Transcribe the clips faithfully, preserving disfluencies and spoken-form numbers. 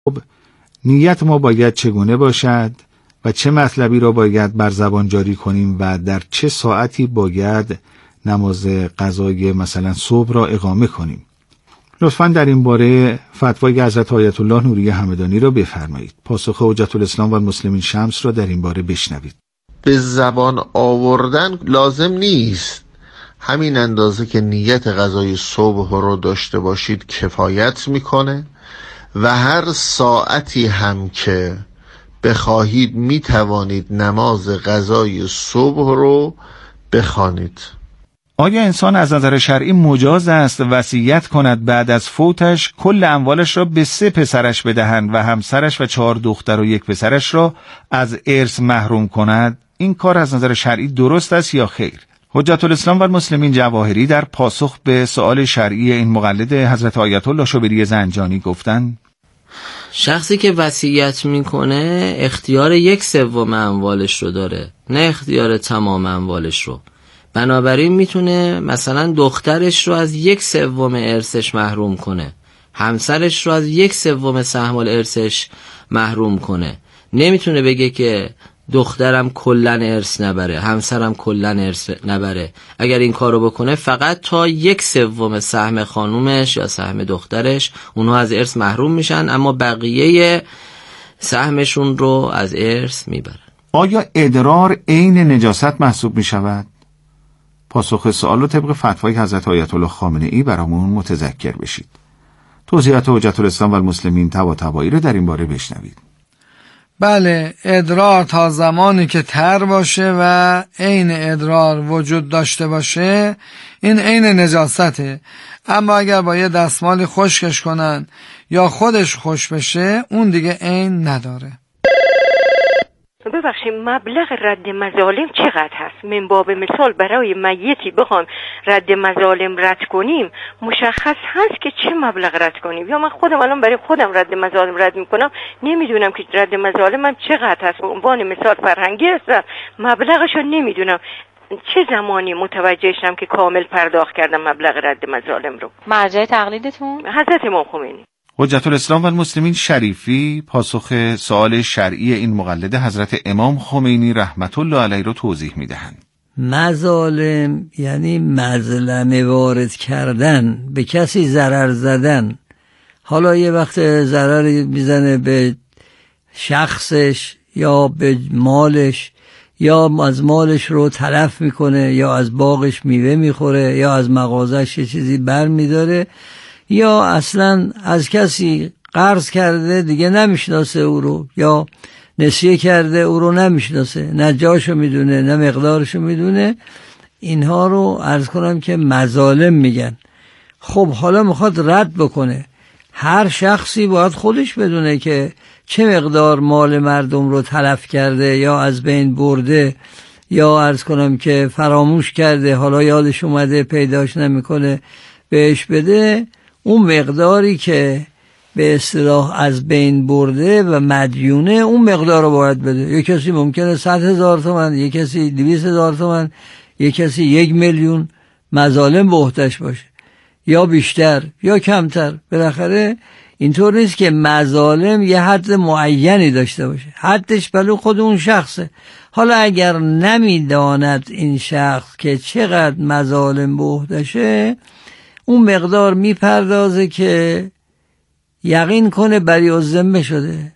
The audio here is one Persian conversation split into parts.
نیت ما باید چگونه باشد و چه مطلبی را باید بر زبان جاری کنیم و در چه ساعتی باید نماز قضای مثلا صبح را اقامه کنیم؟ لطفاً در این باره فتوای حضرت آیت الله نوری همدانی را بفرمایید. پاسخ حجت الاسلام و المسلمین شمس را در این باره بشنوید. به زبان آوردن لازم نیست، همین اندازه که نیت غذای صبح رو داشته باشید کفایت میکنه و هر ساعتی هم که بخواهید میتوانید نماز غذای صبح رو بخوانید. آیا انسان از نظر شرعی مجاز است وصیت کند بعد از فوتش کل اموالش را به سه پسرش بدهند و همسرش و چهار دختر و یک پسرش را از ارث محروم کند؟ این کار از نظر شرعی درست است یا خیر؟ حجت الاسلام و المسلمین جواهری در پاسخ به سؤال شرعی این مقلد حضرت آیت الله شبیری زنجانی گفتند: شخصی که وصیت میکنه اختیار یک سوم اموالش رو داره، نه اختیار تمام اموالش رو. بنابراین میتونه مثلا دخترش رو از یک سوم ارثش محروم کنه، همسرش رو از یک سوم سهم الارثش محروم کنه. نمیتونه بگه که دخترم کلن ارث نبره، همسرم کلن ارث نبره. اگر این کارو بکنه فقط تا یک سوم سهم خانومش یا سهم دخترش اونها از ارث محروم میشن، اما بقیه سهمشون رو از ارث میبرن. آیا ادرار عین نجاست محسوب میشود؟ پاسخ سوال رو طبق فتوای حضرت آیت الله خامنه‌ای برامون متذکر بشید. توضیحات حجت الاسلام و المسلمین طباطبایی رو در این باره بشنوید. بله، ادرار تا زمانی که تر باشه و عین ادرار وجود داشته باشه این عین نجاسته، اما اگر با یه دستمالی خشکش کنن یا خودش خوش بشه اون دیگه عین نداره. ببخشید مبلغ رد مظالم چقدر هست؟ من باب مثال برای میتی بخوام رد مظالم رد کنیم مشخص هست که چه مبلغ رد کنیم، یا من خودم الان برای خودم رد مظالم رد میکنم نمیدونم که رد مظالمم چقدر هست. به عنوان مثال فرهنگی هستم مبلغشو نمیدونم، چه زمانی متوجه شدم که کامل پرداخت کردم مبلغ رد مظالم رو؟ مرجع تقلیدتون حضرت امام خمینی. حجت الاسلام و المسلمین شریفی پاسخ سوال شرعی این مقلد حضرت امام خمینی رحمت الله علیه رو توضیح میدهند. مظالم یعنی مظلمه وارد کردن، به کسی ضرر زدن. حالا یه وقت ضرری میزنه به شخصش یا به مالش، یا از مالش رو تلف میکنه، یا از باغش میوه میخوره، یا از مغازش یه چیزی بر میداره، یا اصلا از کسی قرض کرده دیگه نمیشناسه او رو، یا نسیه کرده او رو نمیشناسه، نه جاشو میدونه نه مقدارشو میدونه. اینها رو عرض کنم که مظالم میگن. خب حالا میخواد رد بکنه، هر شخصی باید خودش بدونه که چه مقدار مال مردم رو تلف کرده یا از بین برده یا عرض کنم که فراموش کرده، حالا یادش اومده پیداش نمیکنه بهش بده. اون مقداری که به اصطلاح از بین برده و مدیونه اون مقدار رو باید بده. یک کسی ممکنه صد هزار تومن، یک کسی دویست هزار تومن، یک کسی یک میلیون مظالم به عهده‌اش باشه، یا بیشتر یا کمتر. بالاخره اینطور نیست که مظالم یه حد معینی داشته باشه، حدش بلو خود اون شخصه. حالا اگر نمیداند این شخص که چقدر مظالم به عهده‌شه، اون مقدار میپردازه که یقین کنه بری الذمه شده،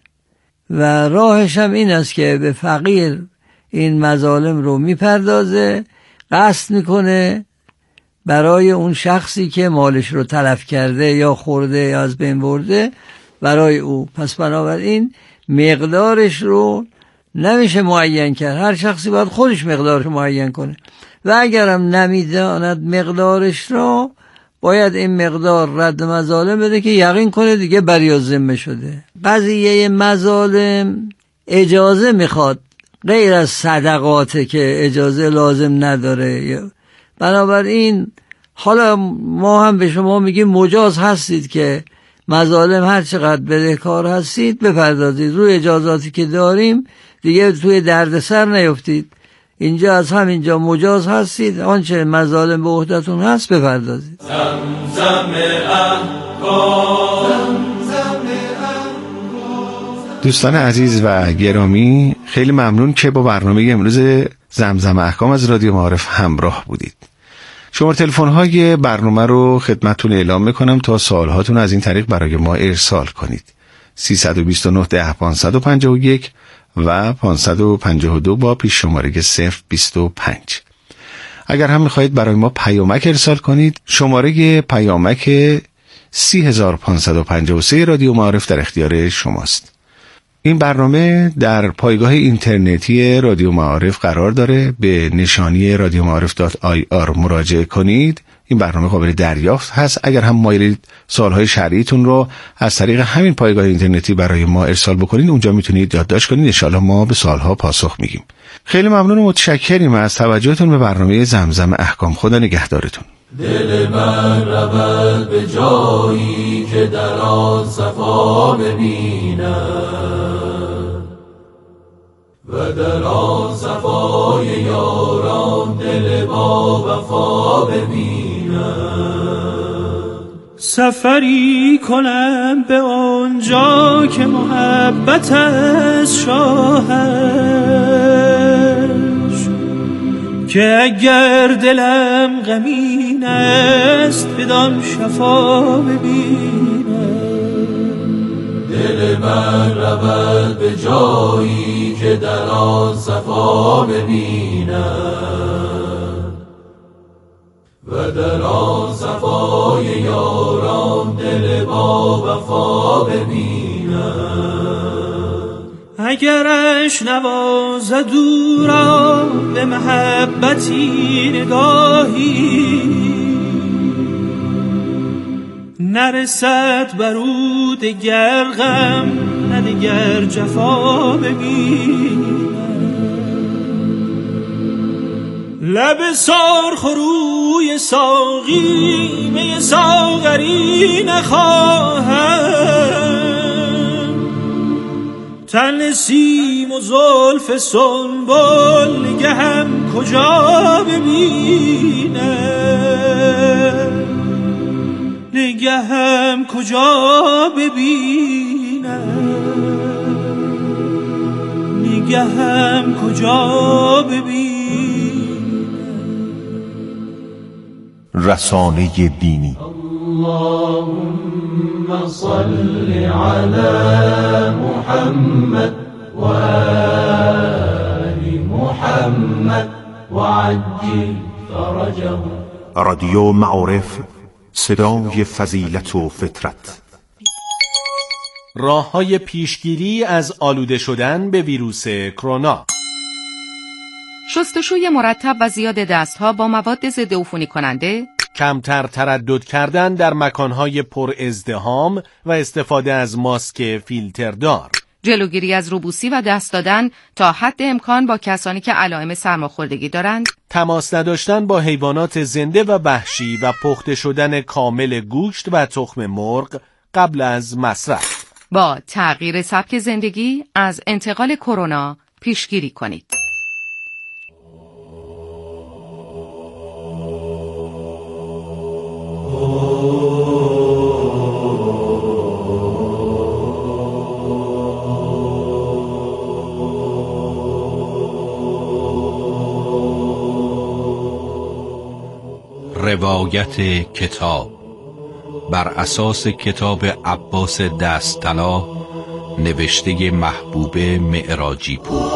و راهش هم این است که به فقیر این مظالم رو میپردازه، قصد میکنه برای اون شخصی که مالش رو تلف کرده یا خورده یا از بین برده برای او. پس بنابراین مقدارش رو نمیشه معین کرد، هر شخصی باید خودش مقدارش معین کنه، و اگرم نمیداند مقدارش رو باید این مقدار رد مظالم بده که یقین کنه دیگه بری الذمه شده. قضیه مظالم اجازه میخواد، غیر از صدقاته که اجازه لازم نداره. بنابراین حالا ما هم به شما میگیم مجاز هستید که مظالم هر چقدر بدهکار هستید بپردازید، روی اجازاتی که داریم دیگه توی دردسر نیفتید. اینجا از همینجا مجاز هستید، آنچه مظالم به عهدتون هست بپردازید. زمزم احکام زمزم احکام دوستان عزیز و گرامی، خیلی ممنون که با برنامه امروز زمزم احکام از رادیو معارف همراه بودید. شماره تلفن های برنامه رو خدمتتون اعلام میکنم تا سوالهاتون از این طریق برای ما ارسال کنید. سیصد و بیست و نه ده پانصد و پنجاه و یک و پانصد و پنجاه و دو با پیش شماره صفر بیست و پنج. اگر هم میخواهید برای ما پیامک ارسال کنید، شماره پیامک سی هزار پانصد و پنجاه و سه رادیو معارف در اختیار شماست. این برنامه در پایگاه اینترنتی رادیو معارف قرار داره. به نشانی رادیو معارف دات آی آر مراجعه کنید. این برنامه قابل دریافت هست. اگر هم مایلید سوالهای شرعیتون رو از طریق همین پایگاه اینترنتی برای ما ارسال بکنید، اونجا میتونید یادداشت کنید. ان شاءالله ما به سوالها پاسخ میگیم. خیلی ممنون و متشکریم از توجهتون به برنامه زمزم احکام. خدا نگهدارتون. دل من رود به جایی که در آن صفا ببینم و در آن صفای یاران دل با وفا ببینم. سفری کنم به آنجا که محبت از شاهش، که اگر دلم غمین است بدان شفا ببینم. دل من رود به جایی که در آن صفا ببینم و در آن صفای یاران دل با وفا ببینم. اگرش نوازد او را به محبتی نگاهی، نرسد بر او دگر غم نه دگر جفا ببینم. لب سرخروی ساقی می ساغری نخواهم، تن نسیم و زلف سنبل نگهم کجا ببینم، نگهم کجا ببینم، نگهم کجا ببینم. رسانه دینی. اللهم صل على محمد و آل محمد و عجل فرجه. رادیو معارف، صدای فضیلت و فطرت. راه‌های پیشگیری از آلوده شدن به ویروس کرونا. شستشوی مرتب و زیاد دستها با مواد ضد عفونی کننده، کمتر تردد کردن در مکانهای پر ازدحام و استفاده از ماسک فیلتردار، جلوگیری از روبوسی و دست دادن تا حد امکان با کسانی که علائم سرماخوردگی دارند، تماس نداشتن با حیوانات زنده و وحشی و پخته شدن کامل گوشت و تخم مرغ قبل از مصرف. با تغییر سبک زندگی از انتقال کرونا پیشگیری کنید. روایت کتاب بر اساس کتاب عباس دستطلا نوشته محبوب معراجی پور.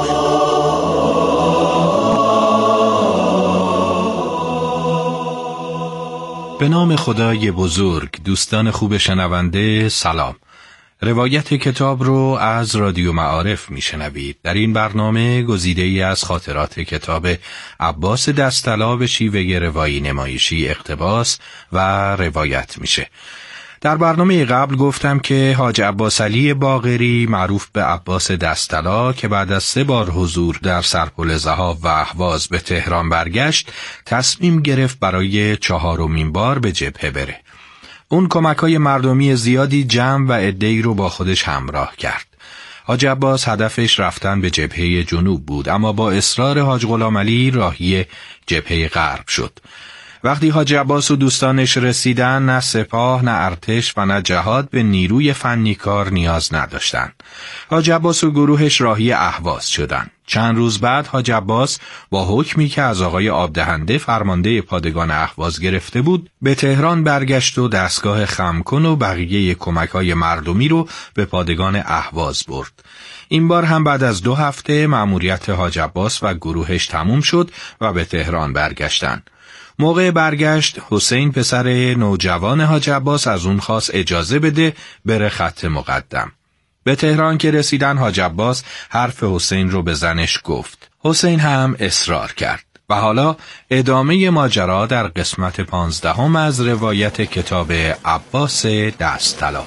به نام خدای بزرگ. دوستان خوب شنونده سلام. روایت کتاب رو از رادیو معارف میشنوید. در این برنامه گزیده‌ای از خاطرات کتاب عباس دستطلا به شیوه روایی نمایشی اقتباس و روایت میشه. در برنامه قبل گفتم که حاج عباس علی باقری معروف به عباس دستطلا که بعد از سه بار حضور در سرپل ضحاک و اهواز به تهران برگشت، تصمیم گرفت برای چهارمین بار به جبهه بره. اون کمک‌های مردمی زیادی جمع و عده‌ای رو با خودش همراه کرد. حاج عباس هدفش رفتن به جبهه جنوب بود، اما با اصرار حاج غلام علی راهی جبهه غرب شد. وقتی حاج عباس و دوستانش رسیدن، نه سپاه، نه ارتش و نه جهاد به نیروی فنی کار نیاز نداشتند. حاج عباس و گروهش راهی اهواز شدند. چند روز بعد حاج عباس با حکمی که از آقای آبدهنده فرمانده پادگان اهواز گرفته بود به تهران برگشت و دستگاه خمکن و بقیه کمک‌های مردمی رو به پادگان اهواز برد. این بار هم بعد از دو هفته مأموریت حاج عباس و گروهش تموم شد و به تهران برگشتند. موقع برگشت حسین پسر نوجوان حاج عباس از اون خواست اجازه بده بره خط مقدم. به تهران که رسیدن حاج عباس حرف حسین رو به زنش گفت. حسین هم اصرار کرد. و حالا ادامه ماجرا در قسمت پانزدهم از روایت کتاب عباس دستطلا.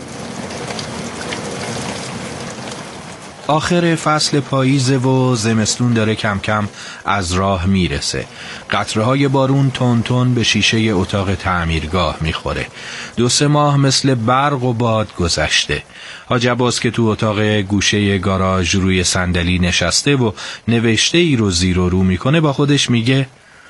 آخر فصل پاییزه و زمستون داره کم کم از راه میرسه. قطره‌های بارون تون تون به شیشه اتاق تعمیرگاه میخوره. دو سه ماه مثل برق و باد گذشته. حاج عباس که تو اتاق گوشه گاراژ روی صندلی نشسته و نوشته ای رو زیر و رو میکنه با خودش میگه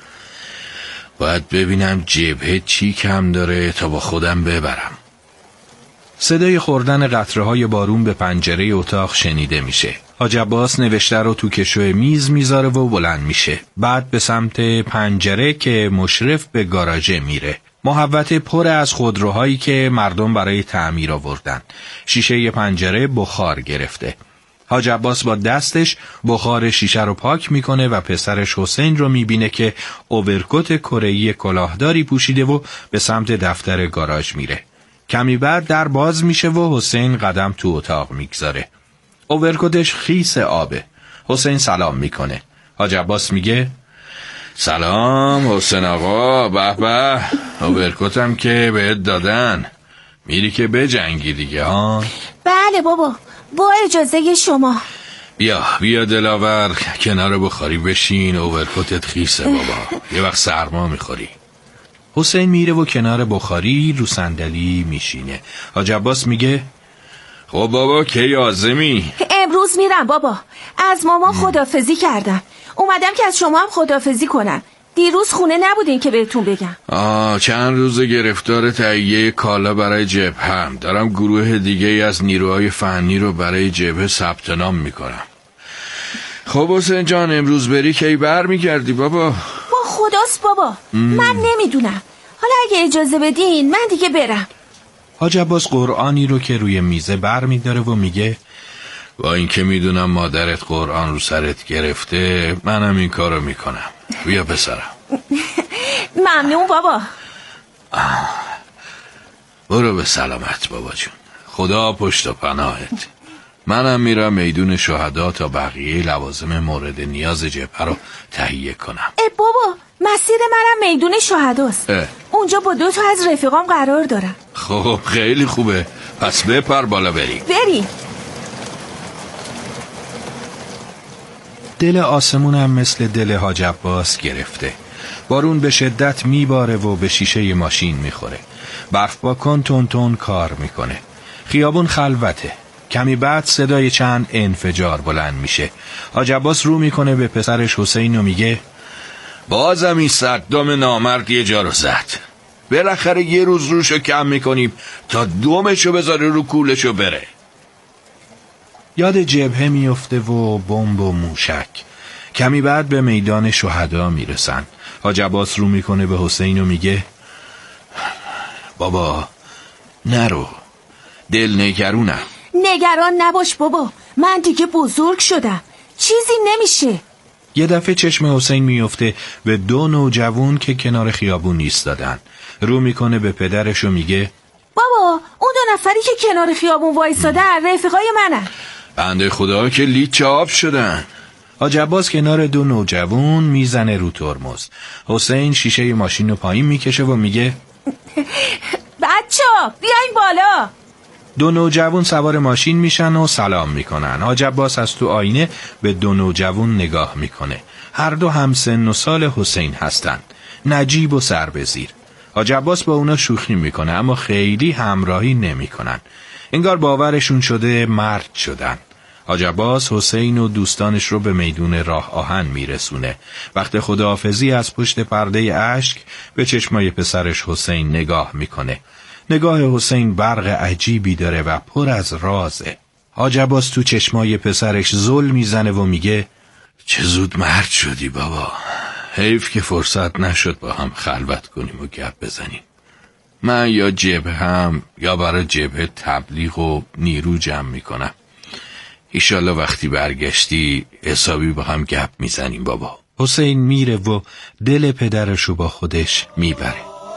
باید ببینم جبهه چی کم داره تا با خودم ببرم. صدای خوردن قطره‌های بارون به پنجره اتاق شنیده میشه. حاج عباس نوشته رو تو کشو میز میذاره و بلند میشه. بعد به سمت پنجره که مشرف به گاراژ میره. محوطه پر از خودروهایی که مردم برای تعمیر آوردن. شیشه پنجره بخار گرفته. حاج عباس با دستش بخار شیشه رو پاک میکنه و پسرش حسین رو میبینه که اوورکوت کره‌ای کلاهداری پوشیده و به سمت دفتر گاراژ میره. کمی بعد در باز میشه و حسین قدم تو اتاق میگذاره. اوورکوتش خیس آبه. حسین سلام میکنه. حاج عباس میگه سلام حسین آقا، به به، اوورکوتم که بهت دادن، میری که بجنگی دیگه ها؟ بله بابا، با اجازه شما. بیا بیا دلاور، کنار بخاری بشین، اوورکوتت خیسه بابا، یه وقت سرما میخوری. حسین میره و کنار بخاری رو صندلی میشینه. حاج عباس میگه خب بابا کی عازمی؟ امروز میرم بابا، از ماما خدافزی کردم، اومدم که از شما هم خدافزی کنم. دیروز خونه نبودین که بهتون بگم. آه چند روز گرفتار تهیه کالا برای جبهه، دارم گروه دیگه از نیروهای فنی رو برای جبهه ثبت نام میکنم. خب حسین جان امروز بری کی بر میگردی بابا؟ با خداست بابا. ام. من نمیدونم، حالا اگه اجازه بدین من دیگه برم. حاج عباس قرآنی رو که روی میزه بر میداره و میگه با این که میدونم مادرت قرآن رو سرت گرفته، منم این کارو میکنم. بیا پسرم. ممنون بابا. آه. برو به سلامت بابا جون، خدا پشت و پناهت. منم میرم میدون شهدا تا بقیه لوازم مورد نیاز جبهه رو تهیه کنم. ای بابا، مسیر منم میدون شهداست. اونجا با دو تا از رفیقام قرار دارم. خب خیلی خوبه، پس بپر بالا بریم. بریم. دل آسمون هم مثل دل حاج عباس گرفته. بارون به شدت میباره و به شیشه ماشین میخوره. برف باکن تون تون کار میکنه. خیابون خلوته. کمی بعد صدای چند انفجار بلند میشه. حاج عباس رو میکنه به پسرش حسین و میگه بازم این صدام نامرد یه جا رو زد. بالاخره یه روز روشو کم میکنیم تا دومشو بذاره رو کولشو بره. یاد جبهه میفته و بمب و موشک. کمی بعد به میدان شهدا میرسن. حاج عباس رو میکنه به حسین و میگه بابا نرو، دل نگرونم. نگران نباش بابا، من دیگه بزرگ شدم، چیزی نمیشه. یه دفعه چشم حسین میفته به دو نوجوان که کنار خیابون ایستادن. رو میکنه به پدرش و میگه بابا اون دو نفری که کنار خیابون وایسادن رفیقای منن. بنده خدا که لیچ آب شدن. حاج عباس کنار دو نوجوان میزنه رو ترمز. حسین شیشه ماشین رو پایین میکشه و میگه بچه‌ها بیاین بالا. دو نوجوان سوار ماشین میشن و سلام میکنن. حاج عباس از تو آینه به دو نوجوان نگاه میکنه. هر دو هم سن و سال حسین هستن، نجیب و سر به زیر. حاج عباس با اونا شوخی میکنه اما خیلی همراهی نمیکنن. انگار باورشون شده مرد شدن. حاج عباس حسین و دوستانش رو به میدون راه آهن میرسونه. وقت خداحافظی از پشت پرده اشک به چشمای پسرش حسین نگاه میکنه. نگاه حسین برق عجیبی داره و پر از رازه. حاج عباس تو چشمای پسرش زل میزنه و میگه چه زود مرد شدی بابا. حیف که فرصت نشد با هم خلوت کنیم و گپ بزنیم. من یا جبهه هم یا برای جبهه تبلیغ و نیرو جمع میکنم. ایشالله وقتی برگشتی حسابی با هم گپ میزنیم بابا. حسین میره و دل پدرشو با خودش میبره.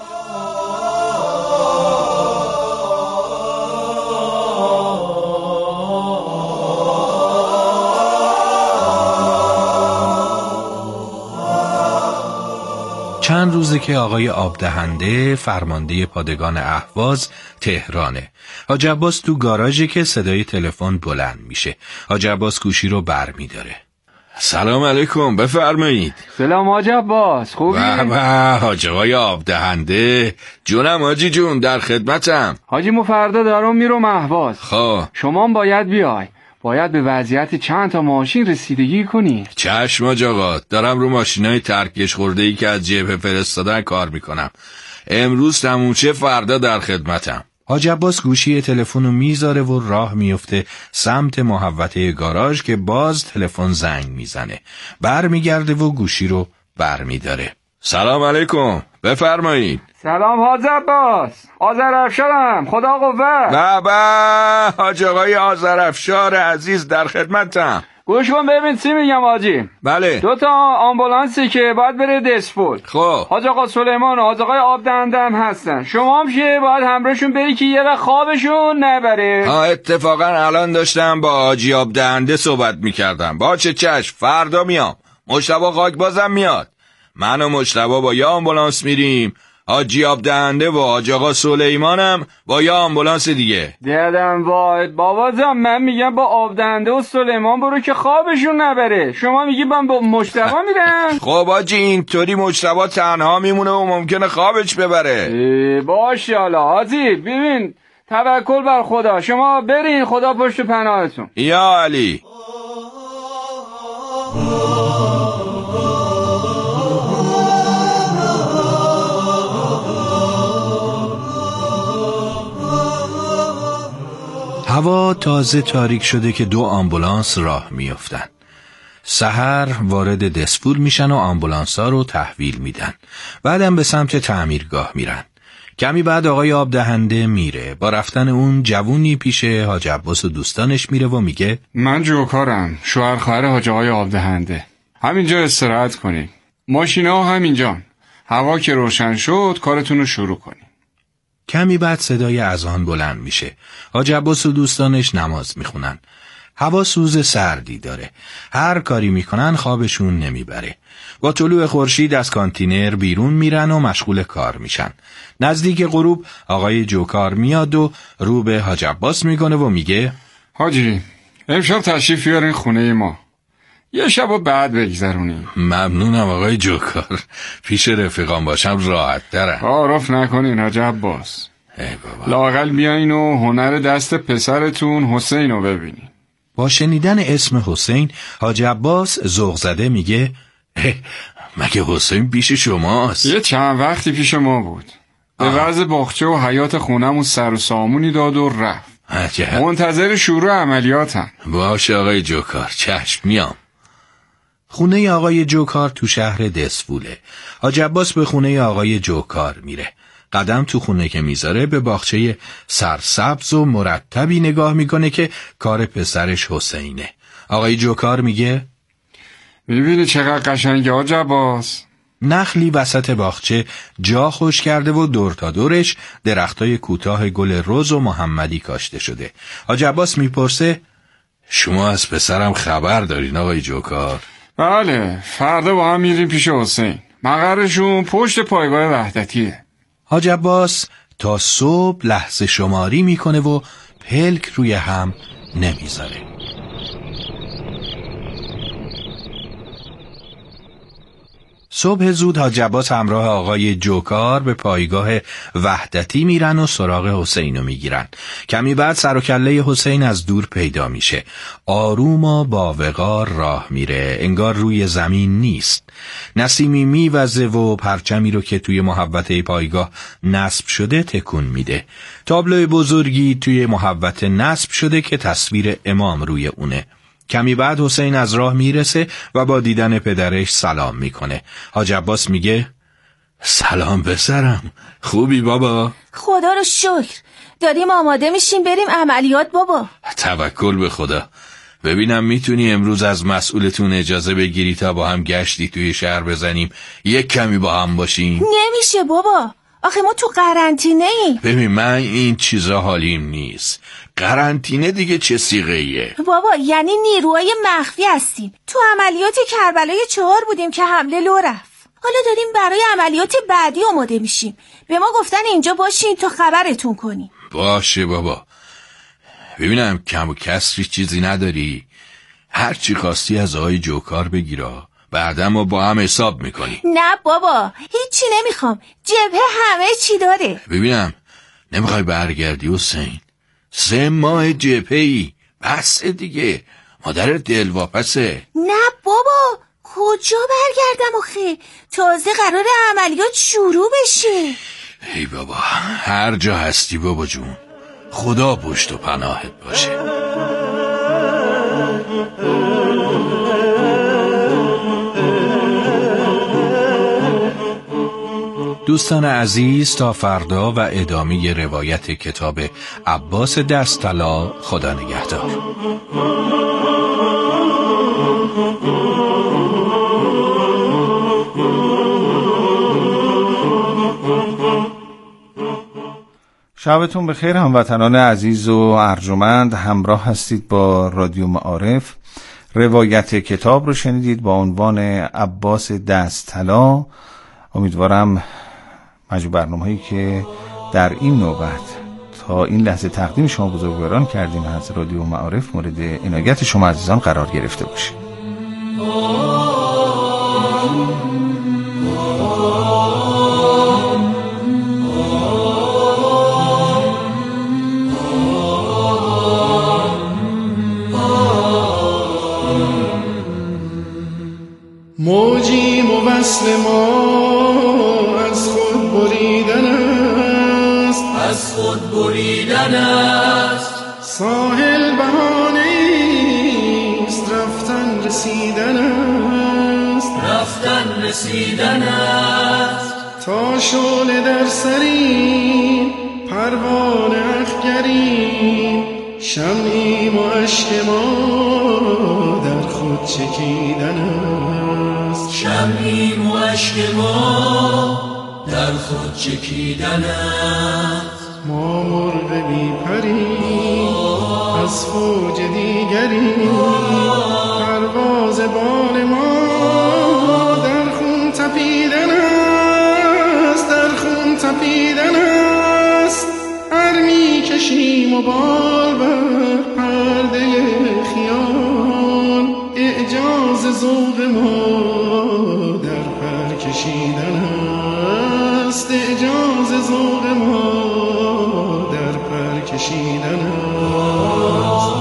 چند روزه که آقای آبدهنده فرمانده پادگان اهواز تهرانه. حاج عباس تو گاراژی که صدای تلفن بلند میشه. حاج عباس گوشی رو بر میداره. سلام علیکم، بفرمایید. سلام حاج عباس، خوبی؟ به به حاج آقای آبدهنده. جونم حاجی جون، در خدمتم. حاجی ما فردا دارم میرم اهواز. خب شما باید بیای. باید به وضعیت چند تا ماشین رسیدگی کنی. چشم حاج آقا، دارم رو ماشینای ترکش خورده‌ای که از جبهه فرستادن کار میکنم. امروز تمومشه، فردا در خدمتم. حاج عباس گوشی تلفنو میذاره و راه میفته سمت محوطه گاراژ که باز تلفن زنگ میزنه. بر میگرده و گوشی رو بر میداره. سلام علیکم، بفرمایید. سلام حاج عباس، آذرافشارم، خدا قوت. به به حاج آقای آذرافشار عزیز، در خدمتم. گوش کن ببین چی میگم حاجی. بله. دو تا آمبولانسی که باید بره دسپول. خب حاج آقا سلیمان و حاج آقای آبدهنده هم هستن. شما هم که باید همراهشون بری که یه وقت خوابشون نبره. ها اتفاقا الان داشتم با حاجی آبدهنده صحبت میکردم. باشه چشم، فردا میام. مجتبی خاک بازم میاد. من و مجتبی با یه آمبولانس میریم. حاجی آبدهنده و حاج آقا سلیمانم با یه آمبولانس دیگه. دیدم وای بابا جان، من میگم با آبدهنده و سلیمان برو که خوابشون نبره. شما میگی من با مجتبی میرم. خب حاجی اینطوری مجتبی تنها میمونه و ممکنه خوابش ببره. باشه حالا حاجی، ببین توکل بر خدا، شما برین، خدا پشت پناهتون. یا علی. هوا تازه تاریک شده که دو آمبولانس راه میافتن. سحر وارد دسپول میشن و آمبولانس ها رو تحویل میدن. بعدم به سمت تعمیرگاه میرن. کمی بعد آقای آبدهنده میره. با رفتن اون جوونی پیش حاج عباس و دوستانش میره و میگه من جوکارم، شوهر خواهر حاج آقای آبدهنده. همینجا استراحت کنید. ماشینا همینجان. هوا که روشن شد کارتون رو شروع کنید. کمی بعد صدای اذان بلند میشه. حاج عباس و دوستانش نماز میخونن. هوا سوز سردی داره. هر کاری میکنن خوابشون نمیبره. با طلوع خورشید از کانتینر بیرون میرن و مشغول کار میشن. نزدیک غروب آقای جوکار میاد و رو به حاج عباس میکنه و میگه حاجی امشب تشریف بیارین خونه ما. یه شب و بعد بگذرونیم. ممنونم آقای جوکار. پیش رفیقان باشم راحت ترم. تعارف نکنین حاج عباس. لااقل بیاین و هنر دست پسرتون حسین رو ببینین. با شنیدن اسم حسین حاج عباس ذوق زده میگه مگه حسین پیش شماست؟ یه چند وقتی پیش ما بود. به وضع باغچه و حیات خونمون سر و سامونی داد و رفت. عجب. منتظر شروع عملیاتم. باشه آقای جوکار، چشم میام. خونه آقای جوکار تو شهر دسپوله. حاج عباس به خونه آقای جوکار میره. قدم تو خونه که میذاره به باغچه سرسبز و مرتبی نگاه میکنه که کار پسرش حسینه. آقای جوکار میگه میبینی چقدر قشنگه حاج عباس؟ نخلی وسط باغچه جا خوش کرده و دور تا دورش درختای کوتاه گل رز و محمدی کاشته شده. حاج عباس میپرسه شما از پسرم خبر دارین آقای جوکار؟ بله، فردا با هم میریم پیش حسین. مقرشون پشت پایگاه وحدتیه. حاج عباس تا صبح لحظه شماری میکنه و پلک روی هم نمیذاره. صبح زود حاج عباس همراه آقای جوکار به پایگاه وحدتی میرن و سراغ حسین رو میگیرن. کمی بعد سر و کله حسین از دور پیدا میشه. آروم و با وقار راه میره، انگار روی زمین نیست. نسیمی میوزه و پرچمی رو که توی محوطه پایگاه نصب شده تکون میده. تابلوی بزرگی توی محوطه نصب شده که تصویر امام روی اونه. کمی بعد حسین از راه میرسه و با دیدن پدرش سلام میکنه. حاج عباس میگه سلام پسرم، خوبی بابا؟ خدا رو شکر، داریم آماده میشیم بریم عملیات بابا. توکل به خدا. ببینم میتونی امروز از مسئولتون اجازه بگیری تا با هم گشتی توی شهر بزنیم، یک کمی با هم باشیم؟ نمیشه بابا، آخه ما تو قرنطینه ایم. ببین من این چیزا حالیم نیست. قرنطینه دیگه چه صیغه ایه؟ بابا یعنی نیروهای مخفی هستیم. تو عملیات کربلای چهار بودیم که حمله لو رفت. حالا داریم برای عملیات بعدی آماده میشیم. به ما گفتن اینجا باشین تا خبرتون کنیم. باشه بابا. ببینم کم و کسری چیزی نداری؟ هر چی خواستی از آقای جوکار بگیرا، بعدا ما با هم حساب میکنی. نه بابا هیچی نمیخوام، جبهه همه چی داره. ببینم نمیخوای برگردی حسین؟ سه ماه جبهه‌ای، بس دیگه، مادر دلواپسه. نه بابا کجا برگردم آخه، تازه قرار عملیات شروع بشه. ای بابا هر جا هستی بابا جون، خدا پشت و پناهت باشه. دوستان عزیز، تا فردا و ادامه روایت کتاب عباس دستطلا. خدا نگهدار. شبتون بخیر هموطنان عزیز و ارجمند، همراه هستید با رادیو معارف. روایت کتاب رو شنیدید با عنوان عباس دستطلا. امیدوارم مجموع برنامه‌هایی که در این نوبت تا این لحظه تقدیم شما بزرگواران کردیم از رادیو معارف مورد عنایت شما عزیزان قرار گرفته باشه. موجی موصل ما از خود بریدن است، از خود بریدن است. ساحل بهانه است، رفتن رسیدن است، رفتن رسیدن است. تا شعله در سریم پروانه اخگریم، شمعیم و اشک ما در خود چکیدن است، شمعیم و اشک ما در خود چکیدن است. ما مرغ بی پریم از فوج دیگریم، پرواز بال ما در خون تپیدن است، در خون تپیدن است. ارمی کشیم و بال بر پرده خیال، اعجاز ذوق ما در پر کشیدن است، اعجاز ذوق ما در پر کشیدن است.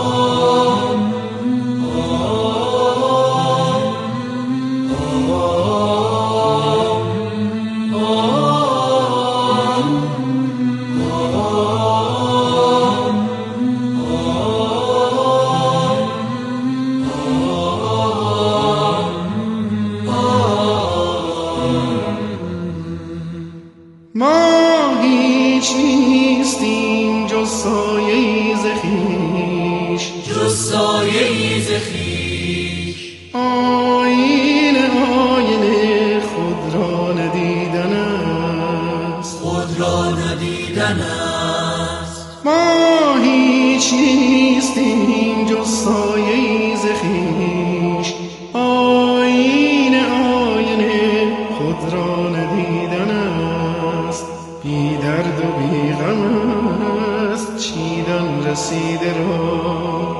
ما هیچ نیستیم جز سایه‌ای ز خویش، جز سایه‌ای ز خویش. آینه آینه خود را ندیدن است، خود را ندیدن است. ما هیچ نیستیم جز سایه‌ای ز خویش، آینه آینه خود را ندیدن است. بی درد و بی غم است چیدن رسیده را،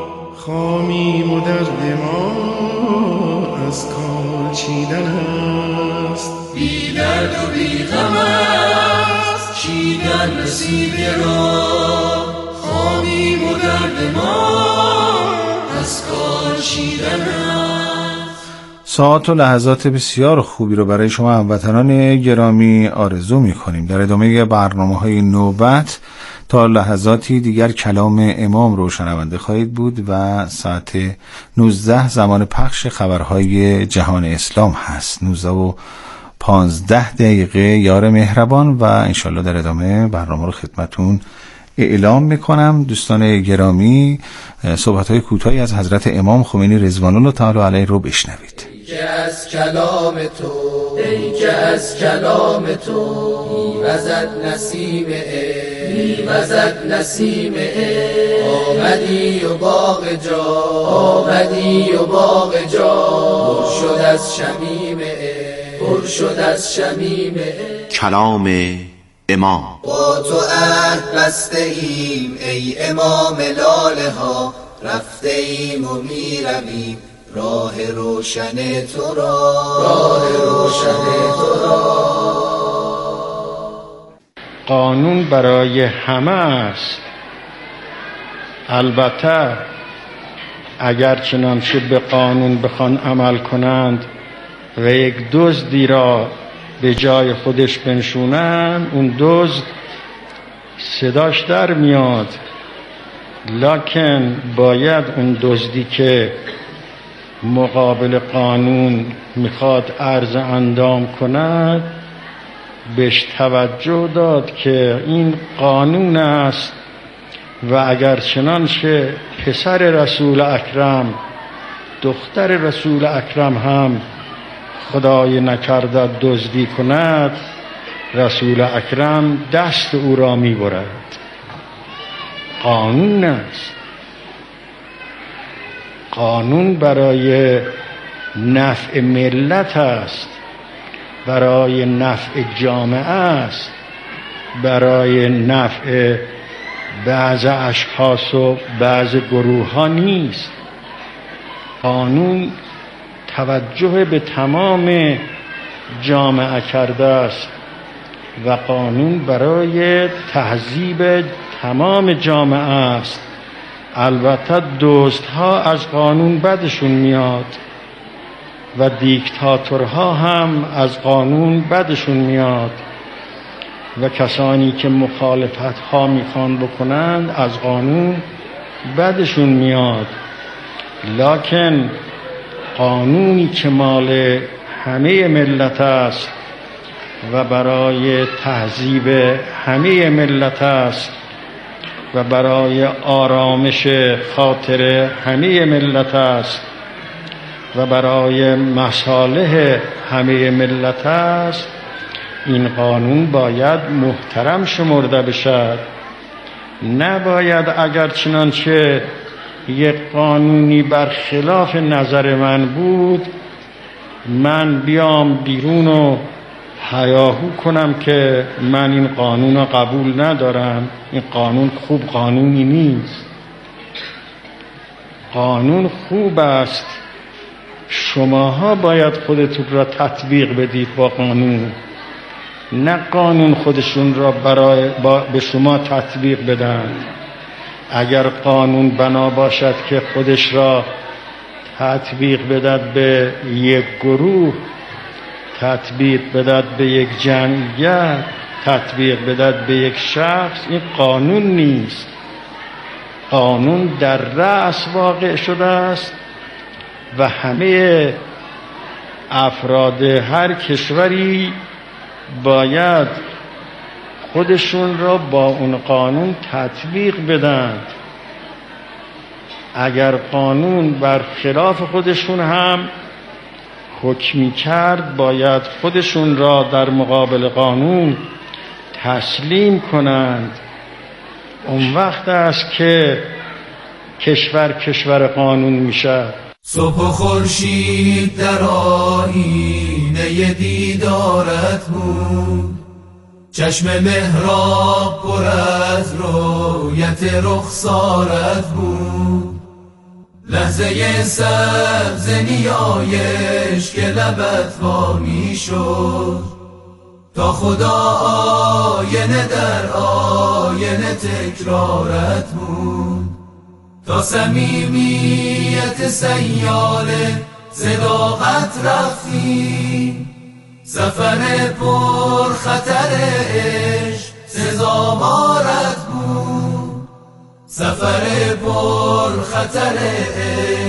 خامیم و درد ما از کال چیدن است. درد و بیغم است، چیدن رسیده را خامیم و درد ما از کار چیدن است. ساعات و لحظات بسیار خوبی رو برای شما هموطنان گرامی آرزو می‌کنیم. در ادامه برنامه‌های نوبت تا لحظاتی دیگر کلام امام رو شنونده خواهید بود و ساعت نوزده زمان پخش خبرهای جهان اسلام هست. نوزده و پانزده دقیقه یار مهربان و انشالله در ادامه برنامه رو خدمتون اعلام میکنم. دوستان گرامی، صحبت‌های کوتاهی از حضرت امام خمینی رضوان الله تعالی علیه رو بشنوید. ای که از کلام تو، ای که از کلام تو میوزد نسیم عشق، میوزد نسیم عشق. آمدی و باغ جا، آمدی و باغ جا پر شد از شمیم عشق، پر شد از شمیم عشق. کلام امام. با تو عهد بسته ایم ای امام لاله ها، رفته ایم و میرویم راه روشن تو را، راه روشن تو را. قانون برای همه است، البته اگر چنانچه به قانون بخوان عمل کنند و یک دزدی را به جای خودش بنشونن، اون دزد صداش در میاد، لکن باید اون دزدی که مقابل قانون میخواد عرض اندام کند بهش توجه داد که این قانون است و اگر چنانچه پسر رسول اکرم دختر رسول اکرم هم خدای نکرده دزدی کند، رسول اکرم دست او را میبرد. قانون است. قانون برای نفع ملت است، برای نفع جامعه است، برای نفع بعض اشخاص و بعض گروه ها نیست. قانون توجه به تمام جامعه کرده است و قانون برای تهذیب تمام جامعه است. البته دزدها از قانون بدشون میاد و دیکتاتورها هم از قانون بدشون میاد و کسانی که مخالفت ها میخوان بکنند از قانون بدشون میاد. لکن قانونی که مال همه ملت است و برای تهذیب همه ملت است و برای آرامش خاطر همه ملت است و برای مصالح همه ملت است، این قانون باید محترم شمرده بشد. نباید اگر چنانچه یک قانونی برخلاف نظر من بود من بیام بیرون و هیاهو کنم که من این قانون را قبول ندارم، این قانون خوب قانونی نیست. قانون خوب است، شماها باید خودتون را تطبیق بدید با قانون، نه قانون خودشون را برای با به شما تطبیق بدن. اگر قانون بنا باشد که خودش را تطبیق بدهد به یک گروه، تطبیق بدهد به یک جمعیت، تطبیق بدهد به یک شخص، این قانون نیست. قانون در رأس واقع شده است و همه افراد هر کشوری باید خودشون را با اون قانون تطبیق بدن. اگر قانون بر خلاف خودشون هم حکمی کرد باید خودشون را در مقابل قانون تسلیم کنند. اون وقت است که کشور کشور قانون میشه. صبح و خورشید در آینه دیدارت بود، چشم محراب پر از رویت رخسارت بود، لحظه سبز نیایش که لبت وا می شد، تا خدا آینه در آینه تکرارت بود، تا صمیمیت سیاله صداقت رفتی، سفر پر خطر عشق سزاوارت بود، سفر پر خطر عشق